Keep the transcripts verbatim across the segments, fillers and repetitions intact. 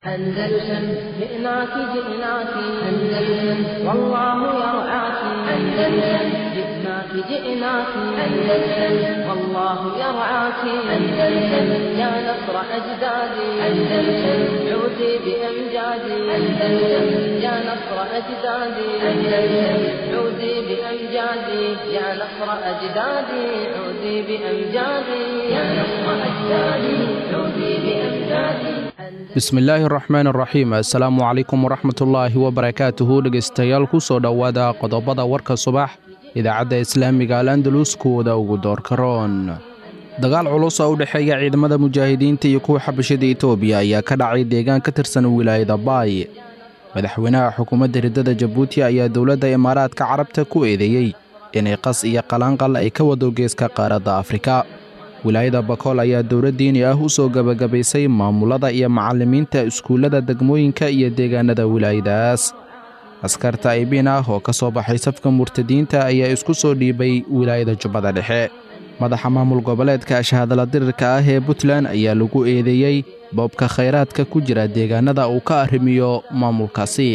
أندلسن جئناك جئناك أندلسن والله يرعاك أندلسن جئناك جئناك أندلسن والله يرعاك أندلسن يا نصر أجدادي أندلسن عودي بأمجادي أندلسن يا نصر أجدادي أندلسن عودي بأمجادي يا نصر أجدادي عودي بأمجادي يا نصر أجدادي عودي بأمجادي. bismillaahi araxmaan araxiim assalaamu calaykum waraxmatullaahi wabarakaatuhu dhegaystayaal ku soo dhowaada qodobada warka subax idaacadda islaamiga al andalus kuwada ugu doorka roon dagaal culus oo u dhexeeya ciidamada mujaahidiinta iyo kuwa xabashada Itoobiya ayaa ka dhacay deegaan ka tirsan wilaayada Baay. madaxweynaha xukuumadda riddada Jabuuti ayaa dowladda Imaaraadka Carabta ku eedeeyay inay qas iyo qalanqal ay ka wado geeska qaaradda Afrika. wilaayada Bakool ayaa dowladdiini ah u soo gabagabaysay maamulada iyo macallimiinta iskuulada degmooyinka iyo deegaanada wilaayadaas. askarta aybin ah oo ka soo baxay safka murtadiinta ayaa isku soo dhiibay wilaayada Jubbada Dhexe. madaxa maamul goboleedka ashhadala dirirka ah ee Puntland ayaa lagu eedeeyay boobka khayraadka ku jira deegaanada uu ka arrimiyo maamulkaasi.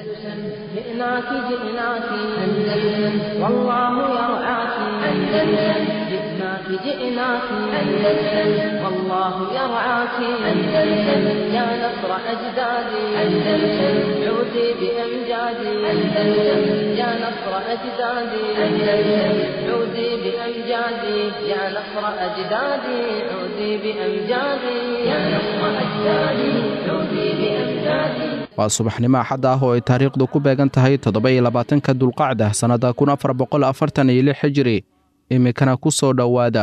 جئناك جئناك أندلسن والله يرعاك أندلسن جئناك جئناك أندلسن والله يرعاك أندلسن يا نصر أجدادي أندلسن عودي بأمجادي أندلسن يا نصر أجدادي أندلسن عودي بأمجادي يا نصر أجدادي عودي بأمجادي يا نصر أجدادي عودي بأمجادي. waa subaxnimo axad ah oo ay taariikhdu ku beegan tahay toddoba iyo labaatanka dulqacda sannada kun afar boqol afartan iyo lix hijri iminkana ku soo dhowaada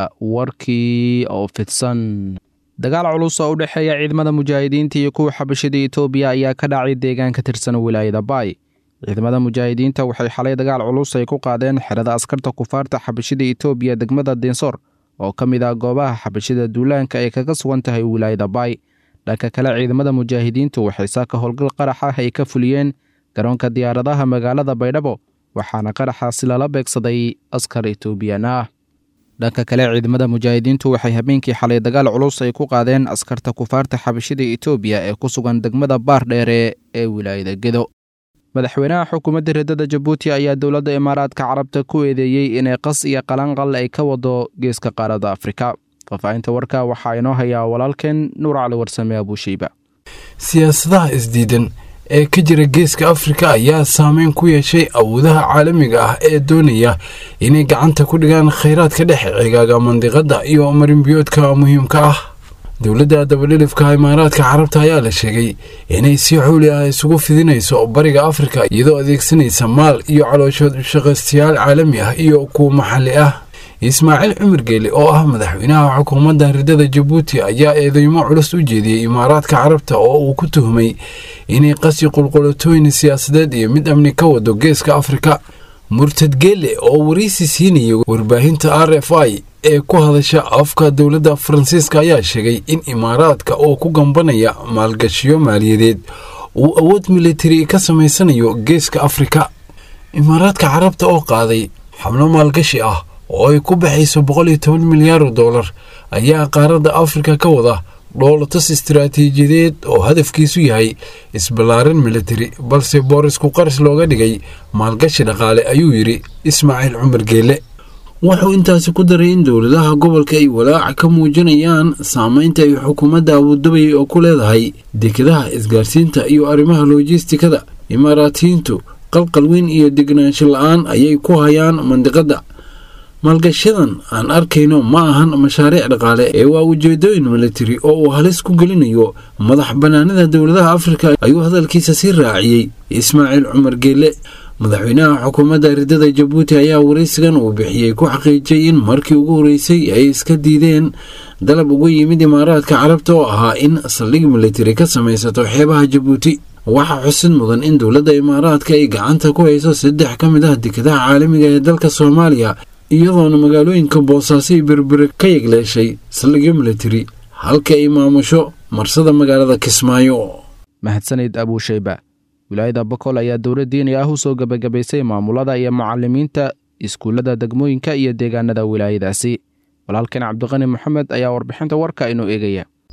warkii oo fidsan. dagaal culus oo u dhexeeya ciidamada mujaahidiinta iyo kuwa xabashada Itoobiya ayaa ka dhacay deegaan ka tirsan wilaayada Baay. ciidamada mujaahidiinta waxay xalay dagaal culus ay ku qaadeen xerada askarta kufaarta xabashada Itoobiya degmada Dinsor oo ka mid ah goobaha xabashada duulaanka ay kaga sugan tahay wilaayada Baay. dhanka kale ciidamada mujaahidiintu waxay saaka howlgal qarax ah ay ka fuliyeen garoonka diyaaradaha magaalada Baydhabo waxaana qaraxaasi lala beegsaday askar Itoobiyaan ah. dhanka kale ciidamada mujaahidiintu waxay habeenkii xalay dagaal culus ay ku qaadeen askarta kufaarta xabashada Itoobiya ee ku sugan degmada Baardheere ee wilaayada Gedo. madaxweynaha xukuumadda riddada Jabuuti ayaa dowladda Imaaraadka Carabta ku eedeeyay inay qas iyo qalanqal ay ka wado geeska qaaradda Afrika. faafahinta warka waxaa inoo hayaa walaalkeen Nuur Cali Warsame Abushayba. siyaasadaha isdiidan ee ka jira geeska Afrika ayaa saameyn ku yeeshay awoodaha caalamiga ah ee doonaya inay gacanta ku dhigaan khayraadka dhex cigaaga mandiqada iyo marinbiyoodka muhiimka ah. dowladda dabadhilifka Imaaraadka Carabta ayaa la sheegay inay si xooli ah isugu fidinayso bariga Afrika iyadoo adeegsanaysa maal iyo calooshood shaqaystayaal caalami ah iyo kuwa maxalli ah. ismaaciil cumar geeli oo ah madaxweynaha xukuumadda riddada Jabuuti ayaa eedeymo culus u jeediyay Imaaraadka Carabta oo uu ku tuhmay inay qasi qulqulatooyin siyaasadeed iyo mid amni ka wado geeska Afrika. murtad geeli oo wareysi siinayay warbaahinta R F I ee ku hadasha afka dowladda Faransiiska ayaa sheegay in Imaaraadka oo ku gambanaya maalgashiyo maaliyadeed uu awood militari ka samaysanayo geeska Afrika. Imaaraadka Carabta oo qaaday xamlo maalgashi ah oo ay ku baxayso boqol iyo toban milyan oo dollar ayaa qaaradda Afrika ka wada dhoolatus istiraatiijiyadeed oo hadafkiisu yahay isballaarin militari balse boorisku qaris looga dhigay maalgashi dhaqaale ayuu yiri Ismaaciil Cumar Geele. wuxuu intaasi ku daray in dowladaha gobolka ay walaac ka muujinayaan saameynta ay xukuumadda Abu Dhabi oo ku leedahay dekedaha isgaarsiinta iyo arrimaha logistikada. Imaaraatiyiintu qalqal weyn iyo degnaansho la'aan ayay ku hayaan mandiqada. maalgashadan aan arkayno ma ahan mashaariic dhaqaale ee waa ujeedooyin militari oo uu halis ku gelinayo madax banaanida dowladaha Afrika ayuu hadalkiisa sii raaciyay Ismaaciil Cumar Geele. madaxweynaha xukuumadda riddada Jabuuti ayaa wareysigan uu bixiyay ku xaqiijiyay in markii ugu horeysay ay iska diideen dalab uga yimid Imaaraadka Carabta oo ahaa in saldhig militari ka samaysato xeebaha Jabuuti. waxaa xusid mudan in dowladda Imaaraadka ay gacanta ku hayso saddex ka mid ah dekedaha caalamiga ee dalka Soomaaliya iyadoona magaalooyinka Boosaaso iyo Berbera ka yegleeshay saldhigyo militari halka ay maamusho marsada magaalada Kismaayo. mahadsanid Abushayba. wilaayada Bakool ayaa dowladdiini ah u soo gabagabaysay maamulada iyo macallimiinta iskuulada degmooyinka iyo deegaanada wilaayadaasi. walaalkeen Cabdiqani Maxamed ayaa warbixinta warka inoo eegaya.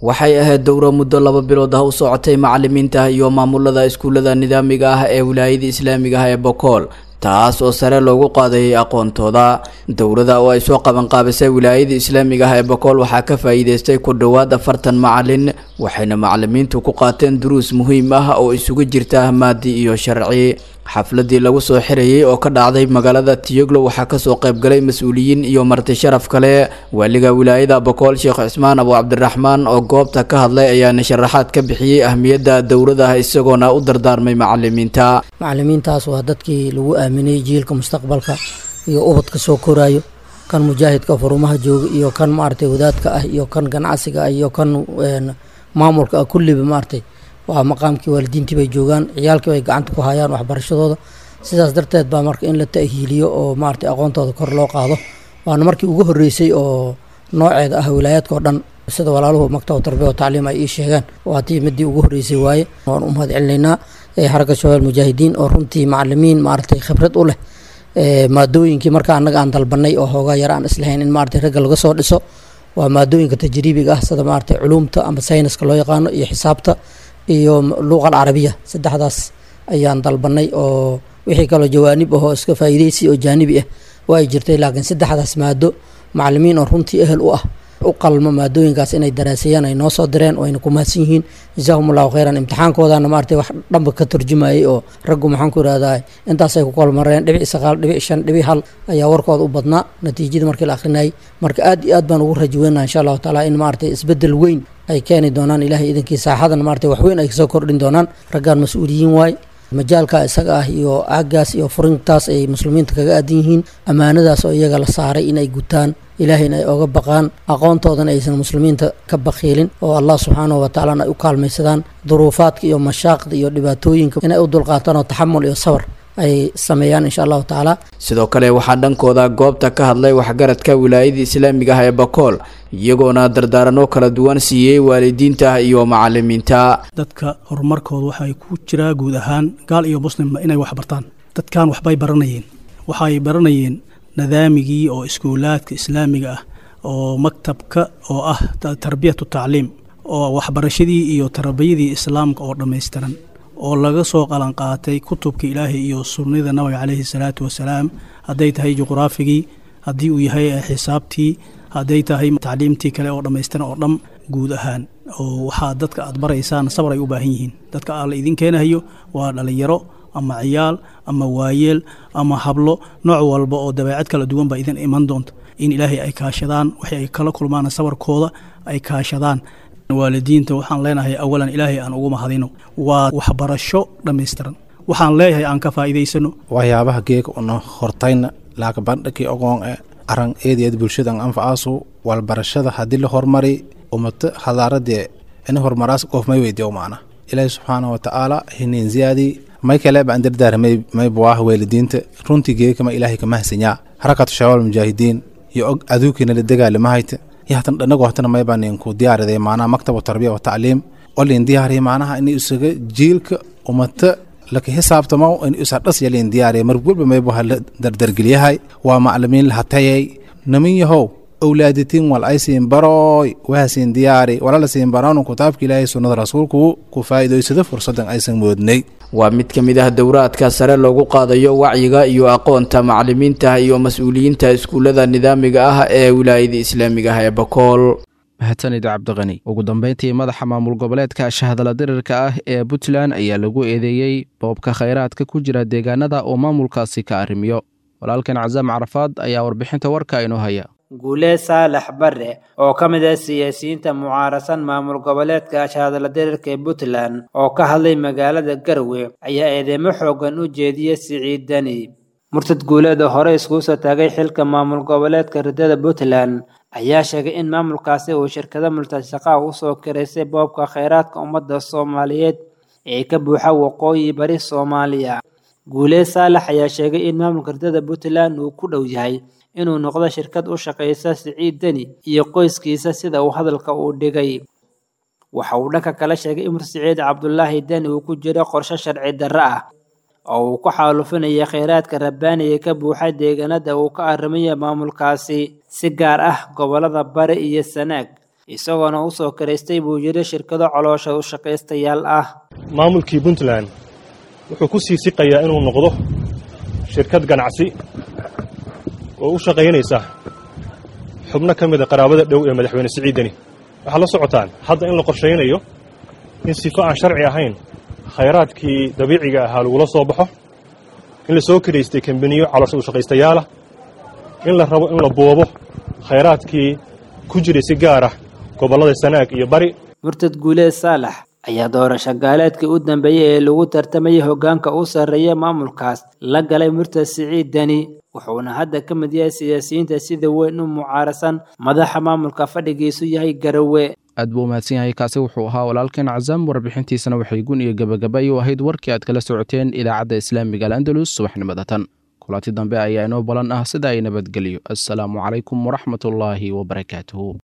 waxay ahayd dowro muddo laba bilood ah u socotay macallimiinta iyo maamulada iskuullada nidaamiga ah ee wilaayada islaamiga ah ee Bokool taas oo sare loogu qaadayay aqoontooda. dowladda oo ay soo qaban qaabisay wilaayada islaamiga ah ee Bokool waxaa ka faa'iideystay ku dhawaad afartan macallin waxayna macallimiintu ku qaateen duruus muhiim ah oo isugu jirta maadi iyo sharci. xafladii lagu soo xirayay oo ka dhacday magaalada Tiyoglo waxaa ka soo qayb galay mas'uuliyiin iyo marti sharaf kale. waliga wilaayada Bokool Sheekh Cismaan Abu Cabdiraxmaan oo goobta ka hadlay ayaa sharaxaad ka bixiyay ahmiyadda dowladda isagoona u dardaarmay macallimiinta. macallimiintaas waa dadkii lagu aaminay jiilka mustaqbalka iyo ubadka soo koraayo, kan mujaahidka furumaha jooga iyo kan maartay wadaadka ah iyo kan ganacsiga ah iyo kan maamulka ah kulliba maartay waa maqaamkii waalidiintii bay joogaan, ciyaalkii bay gacanta ku hayaan waxbarashadooda. sidaas darteed baa marka in la ta'hiiliyo oo maartay aqoontooda kor loo qaado waana markii ugu horeysay oo nooceeda ah wilaayadka oo dhan sida walaaluhu maktab tarbiya oo tacliim ay ii sheegaan waa tii midii ugu horeysay waaye. waan u mahad celinaynaa xaraka shabaab mujaahidiin oo runtii macallimiin maartay khibrad u leh maadooyinkii marka annaga aan dalbanay oo hoogaa yar aan islahayn in maartay ragga laga soo dhiso waa maadooyinka tajriibiga ah sida maartay culuumta ama sayniska loo yaqaano iyo xisaabta iyo luuqa carabiya. saddexdaas ayaan dalbanay oo wixii kale jawaanib ah iska faa'iideysi oo jaanibi ah way jirtay laakiin saddexdaas maado macallimiin oo runtii ehel u ah u qalmo maadooyinkaas inay daraasayaan ay noo soo direen oo ayna ku mahadsan yihiin jazakumullahu khayran. imtixaankoodana maartay wax dhanba ka turjumayay oo raggu maxaan ku yiraahdaa intaas ay ku kolmareen dhibic sagaal dhibic shan dhibic hal ayaa warkooda u badnaa natiijada markii la akhrinayay. marka aad iyo aad baan ugu rajaynaynaa insha Allah taala in maartay isbedel weyn ay keeni doonaan ilaahay idinkii saaxadan maartay wax weyn ay soo kordhin doonaan. raggan mas'uuliyiin waay majaalka isaga ah iyo aagaas iyo furintaas ay muslimiinta kaga aadan yihiin amaanadaas oo iyaga la saaray inay gutaan ilaahayna ay oga baqaan aqoontoodana aysan muslimiinta ka baqiilin oo Allah subhanahu wa ta'ala ay u kaalmaysadaan duruufaadka iyo mashaaqda iyo dhibaatooyinka inay u dulqaataan oo taxamul iyo sabr ay sameeyaan insha Allah taala. sidoo kale waxaa dhankooda goobta ka hadlay waxgaradka wilaayada islaamiga ah ee Bokool iyagoona dardaarano kala duwan siiyay waalidiinta iyo macallimiinta. dadka horumarkooda waxay ku jiraa guud ahaan gaal iyo muslimba inay wax bartaan. dadkan waxbay baranayeen waxay baranayeen nidaamigii oo iskuulaadka islaamiga ah oo maktabka oo ah tarbiyatu tacliim oo waxbarashadii iyo tarbiyadii islaamka oo dhameystiran oo laga soo qalan qaatay kutubka Ilaahay iyo sunnada Nabiga calayhi salaatu wasalaam. haday tahay juqraafigii, hadii uu yahay xisaabtii, haday tahay tacliimtii kale oo dhameystiran oo dham guud ahaan oo waxa dadka aad baraysaan sabr ay u baahan yihiin. dadka alla idin keenayo waa dhalinyaro ama ciyaal ama waayeel ama hablo nooc walba oo dabeecad kala duwan ba idin iman doonto in Ilaahay ay kaashadaan waxay ay kala kulmaan sabarkooda ay kaashadaan. waalidiinta waxaan leenahay awalan Ilaahay aan ugu mahadino waa waxbarasho dhameystiran waxaan leeyahay aan ka faa'iideysano waxyaabaha geek una hortayna laaka bandhigi ogoon ee aran eedeed bulshada anfaasu wal barashada hadii la hormari umata hadaarade in hormaraas qof may weydiyo maana Ilaahay subhanahu wa ta'ala hinin ziyadi may kale baan dardaarmay may buah waalidiinta runtii geekama Ilaahay ka mahsanya harakatu shabaab mujaahidiin iyo aduukina la dagaalamaayta yahtan dhanagu hatana may baan ku diyaariday maana maktab tarbiya wa tacliim oo leen diyaariy maanaha in isaga jiilka umata laka xisaabtamo in isa dhas yeeleen diyaariy mar walba may buu hal dardargaliyahay waa macallimiin la hatayay namin yahow awlaadatiin wal aysiin baroy waasin diyaari wala la siin baraan kitaabka Ilaahay sunnada rasuulku ku faa'iideysada fursadan aysan moodnay. waa mid ka mid ah dowraadka sare loogu qaadayo wacyiga iyo aqoonta macallimiinta iyo mas'uuliyiinta iskuulada nidaamiga ah ee wilaayada islaamiga ah ee Bokool. mahadsanid Cabdiqani. ugu dambeyntii madaxa maamul goboleedka shahadala dirirka ah ee Puntland ayaa lagu eedeeyay boobka khayraadka ku jira deegaanada oo maamulkaasi ka arrimiyo. walaalkan Cazaam Carafaad ayaa warbixinta warka inoo haya. Guule Saalax Barre oo ka mid ah siyaasiyiinta mucaarasan maamul goboleedka shahadala dirirka ee Puntland oo ka hadlay magaalada Garowe ayaa eedeymo xoogan u jeediyay Siciid Dani. murtad guuleed oo hore isku soo taagay xilka maamul goboleedka ridada Puntland ayaa sheegay in maamulkaasi uu shirkado multashaqo u soo kireysay boobka khayraadka ummadda Soomaaliyeed ee ka buuxa waqooyi bari Soomaaliya. Guule Saalax ayaa sheegay in maamulka ridada Puntland uu ku dhow yahay inuu noqdo shirkad u shaqeysa Siciid Dani iyo qoyskiisa sida uu hadalka u dhigay. waxa uu dhanka kale sheegay in Siciid Cabdullaahi Dani uu ku jiro qorshe sharci darro ah oo uu ku xaalufinaya khayraadka rabbaaniga ka buuxa deegaanada uu ka arrimayo maamulkaasi si gaar ah gobolada Bari iyo Sanaag isagoona u soo karaystay buu yidhi shirkado caloosha u shaqaystayaal ah. maamulkii Puntland wuxuu ku sii siqayaa inuu noqdo shirkad ganacsi oo u shaqaynaysa xubno ka mid ah qaraabada dhow ee madaxweyne Siciid Deni. waxa la socotaan hadda in la qorsheynayo in sifo aan sharci ahayn khayraadkii dabiiciga ahaa lagu soo baxo, in la soo kireystay kambaniyo caloosha u shaqaystayaal ah, in la rabo in la boobo khayraadkii ku jiray si gaar ah gobollada Sanaag iyo Bari. Murtad Guuleed Saalax ayaa doorasho gaaleedkii u dambeeyay ee lagu tartamayay hoggaanka u sarreeya maamulkaas la galay Murtad Siciid Deni, wuxuuna hadda ka mid yahay siyaasiyiinta sida weyn u mucaarasan madaxa maamulka fadhigiisu yahay Garowe. aad buu mahadsan yahay. kaasi wuxuu ahaa walaalkeen Cazaam, warbixintiisana waxay gun iyo gabagaba u ahayd warkii aad kala socoteen idaacadda Islaamiga Al-Andalus subaxnimadatan. kulanti dambe ayaa inoo balan ah sida ay nabadgeliyo. assalaamu calaykum waraxmatullaahi wabarakaatuhu.